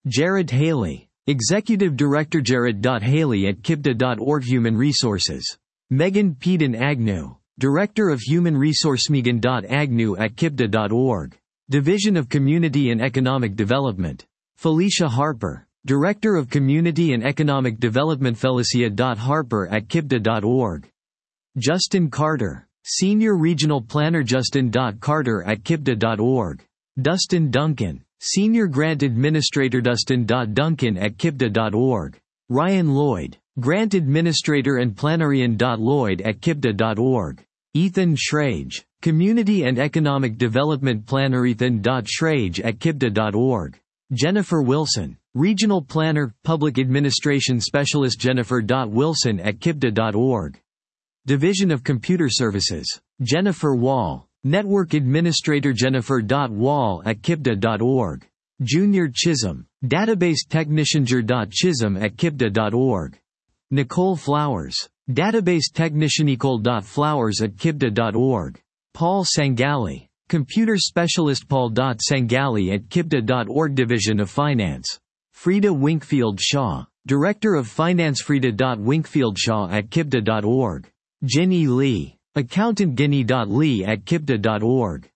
Jared Haley, Executive Director. Jared.Haley at Kibda.org. Human Resources. Megan Peden Agnew, Director of Human Resource. Megan.Agnew at Kibda.org. Division of Community and Economic Development. Felicia Harper, Director of Community and Economic Development. Felicia.Harper at Kibda.org. Justin Carter, Senior Regional Planner. Justin.Carter at Kibda.org. Dustin Duncan, Senior Grant Administrator. Dustin.Duncan at Kibda.org. Ryan Lloyd, Grant Administrator and Planarian. Lloyd at Kibda.org. Ethan Schrage, Community and Economic Development Planner. Ethan.Schrage at Kibda.org. Jennifer Wilson, Regional Planner, Public Administration Specialist. Jennifer.Wilson at Kibda.org. Division of Computer Services. Jennifer Wall, Network Administrator. Jennifer.Wall at Kibda.org. Junior Chisholm, Database Technician. Chisholm at Kibda.org. Nicole Flowers, Database Technician. Nicole.Flowers at Kibda.org. Paul Sangali, Computer Specialist. Paul.Sangali at Kibda.org. Division of Finance. Frida Winkfield Shaw, Director of Finance. Frida.Winkfield Shaw at Kibda.org. Ginny Lee, Accountant. Ginny.Lee at Kibda.org.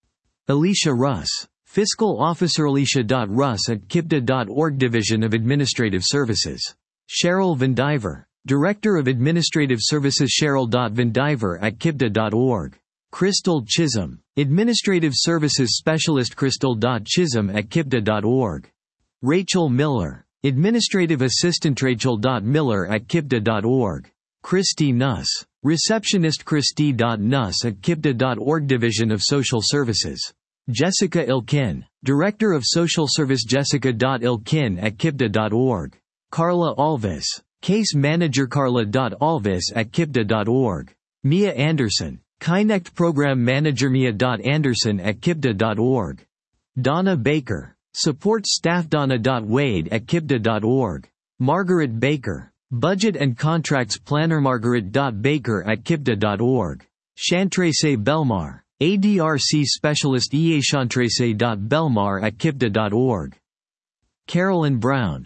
Alicia Russ, Fiscal Officer. Alicia.Russ at Kibda.org. Division of Administrative Services. Cheryl Vandiver, Director of Administrative Services. Cheryl.Vandiver at Kibda.org. Crystal Chisholm, Administrative Services Specialist. Crystal.Chisholm at Kibda.org. Rachel Miller, Administrative Assistant. Rachel.Miller at Kibda.org. Christy Nuss, Receptionist. Christy.Nuss at Kibda.org. Division of Social Services. Jessica Ilkin, Director of Social Service. Jessica.Ilkin at Kibda.org. Carla Alvis, Case Manager. Carla.Alvis at Kibda.org. Mia Anderson, Kinect Program Manager. Mia.Anderson at Kibda.org. Donna Baker, Support Staff. Donna.Wade at Kibda.org. Margaret Baker, Budget and Contracts Planner. Margaret.Baker at Kibda.org. Chantrese Belmar, ADRC Specialist. Chantrese.Belmar at Kibda.org. Carolyn Brown,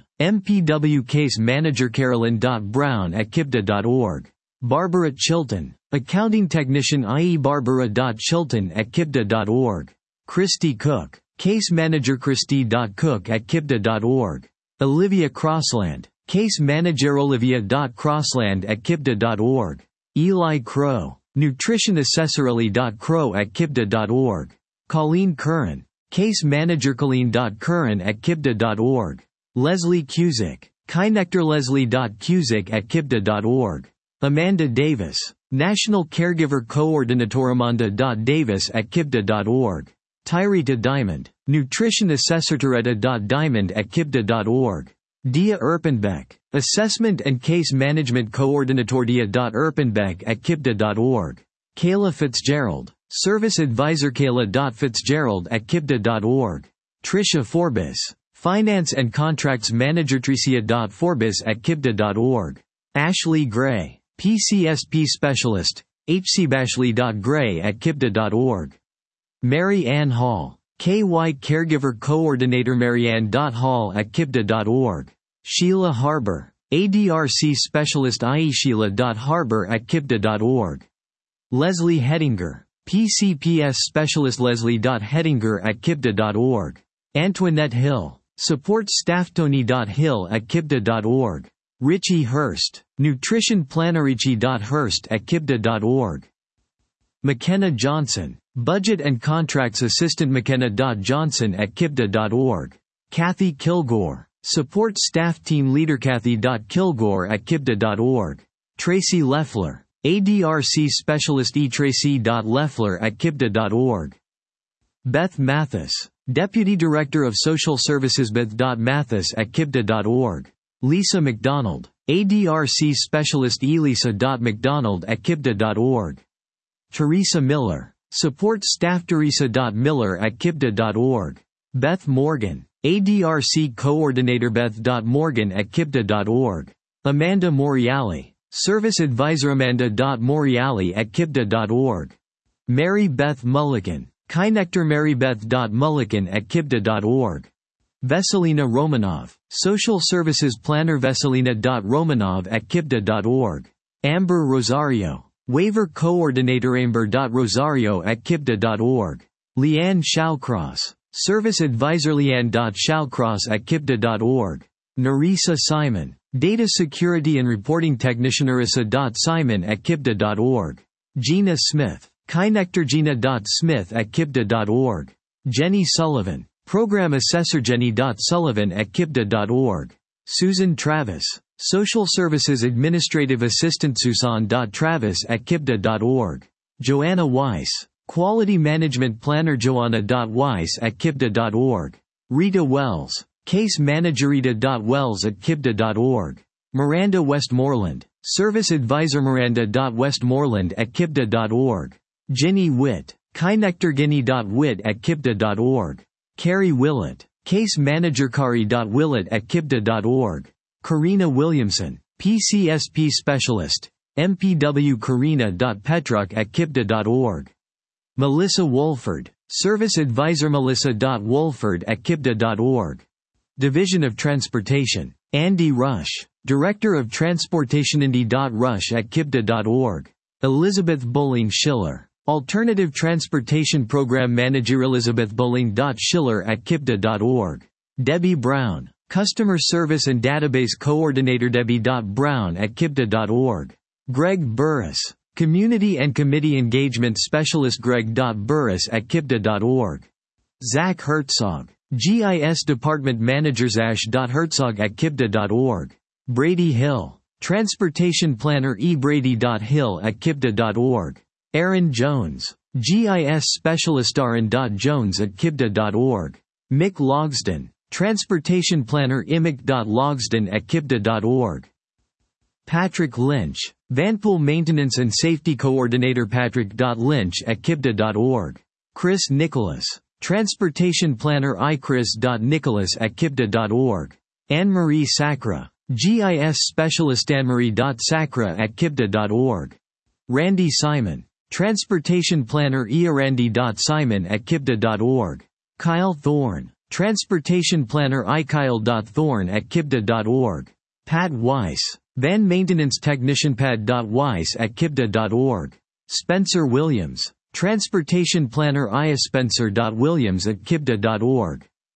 MPW Case Manager. Carolyn.Brown at Kibda.org. Barbara Chilton, Accounting Technician. Barbara.Chilton at Kibda.org. Christy Cook, Case Manager. Christy.Cook at Kibda.org. Olivia Crossland, Case Manager. Olivia.Crossland at Kibda.org. Eli Crow, Nutrition Assessor. Eli.Crow at Kibda.org. Colleen Curran, Case Manager. Colleen.Curran at Kibda.org. Leslie Cusick, Kinector. Leslie.Cusick at Kibda.org. Amanda Davis, National Caregiver Coordinator. Amanda.Davis at Kibda.org. Tyrita Diamond, Nutrition Assessor. Tyrita.Diamond at Kibda.org. Dia Erpenbeck, Assessment and Case Management Coordinator. Dia.Erpenbeck at Kibda.org. Kayla Fitzgerald, Service Advisor. Kayla.Fitzgerald at Kibda.org. Tricia Forbis, Finance and Contracts Manager. Tricia.Forbis at Kibda.org. Ashley Gray, PCSP Specialist, hcbashley.gray at Kibda.org. Mary Ann Hall, KY Caregiver Coordinator. Maryann.Hall at Kibda.org. Sheila Harbour, ADRC Specialist. Sheila.Harbour at Kibda.org. Leslie Hedinger, PCPS Specialist. Leslie.Hedinger at Kibda.org. Antoinette Hill, Support Staff. Tony.Hill at Kibda.org. Richie Hurst, Nutrition Planner. Richie.Hurst at Kibda.org. McKenna Johnson, Budget and Contracts Assistant. McKenna.Johnson at Kibda.org. Kathy Kilgore, Support Staff Team Leader. Kathy.Kilgore at Kibda.org. Tracy Leffler, ADRC Specialist. Tracy.Leffler at Kibda.org. Beth Mathis, Deputy Director of Social Services. Beth.Mathis at Kibda.org. Lisa McDonald, ADRC Specialist. Elisa.McDonald at Kibda.org. Teresa Miller, Support Staff. Teresa.Miller at Kibda.org. Beth Morgan, ADRC Coordinator. Beth.Morgan at Kibda.org. Amanda Moriali, Service Advisor. Amanda.Moriali at Kibda.org. Mary Beth Mulligan, Kinector. Marybeth.Mulligan at Kibda.org. Veselina Romanov, Social Services Planner Veselina.Romanov@kipda.org. Amber Rosario, Waiver Coordinator Amber.Rosario@kipda.org. Leanne Shawcross, Service Advisor Leanne.Shawcross@kipda.org. Narisa Simon, Data Security and Reporting Technician Narisa.Simon@kipda.org. Gina Smith, KynectorGina.Smith@kipda.org. Jenny Sullivan, Program Assessor Jenny.Sullivan@kipda.org. Susan Travis, Social Services Administrative Assistant Susan.Travis@kipda.org. Joanna Weiss, Quality Management Planner Joanna.Weiss@kipda.org. Rita Wells, Case Manager Rita.Wells@kipda.org. Miranda Westmoreland, Service Advisor Miranda.Westmoreland@kipda.org. Ginny Witt, KynectorGinny.Witt@kipda.org. Carrie Willett, Case Manager Kari.Willett@kipda.org. Karina Williamson, PCSP Specialist, MPW Karina.Petruk@kipda.org. Melissa Wolford, Service Advisor Melissa.Wolford@kipda.org. Division of Transportation, Andy Rush, Director of Transportation Andy.Rush@kipda.org. Elizabeth Bowling Schiller, Alternative Transportation Program Manager Elizabeth.Bowling.Schiller@kipda.org. Debbie Brown, Customer Service and Database Coordinator Debbie.Brown@kipda.org. Greg Burris, Community and Committee Engagement Specialist Greg.Burris@kipda.org. Zach Herzog, GIS Department Manager Zash.Herzog@kipda.org. Brady Hill, Transportation Planner ebrady.hill@kipda.org. Aaron Jones, GIS Specialist Aaron.Jones@kipda.org. Mick Logsden, Transportation Planner imic.logsden@kipda.org. Patrick Lynch, Vanpool Maintenance and Safety Coordinator Patrick.Lynch@kipda.org. Chris Nicholas, Transportation Planner ichris.nicholas@kipda.org. Anne-Marie Sacra, GIS Specialist Anne-Marie.Sacra@kipda.org. Randy Simon, Transportation Planner Randy.Simon@kipda.org. Kyle Thorne, Transportation Planner ikyle.thorne@kipda.org. Pat Weiss, Van Maintenance Technician Pat.Weiss@kipda.org. Spencer Williams, Transportation Planner Spencer.Williams@kipda.org.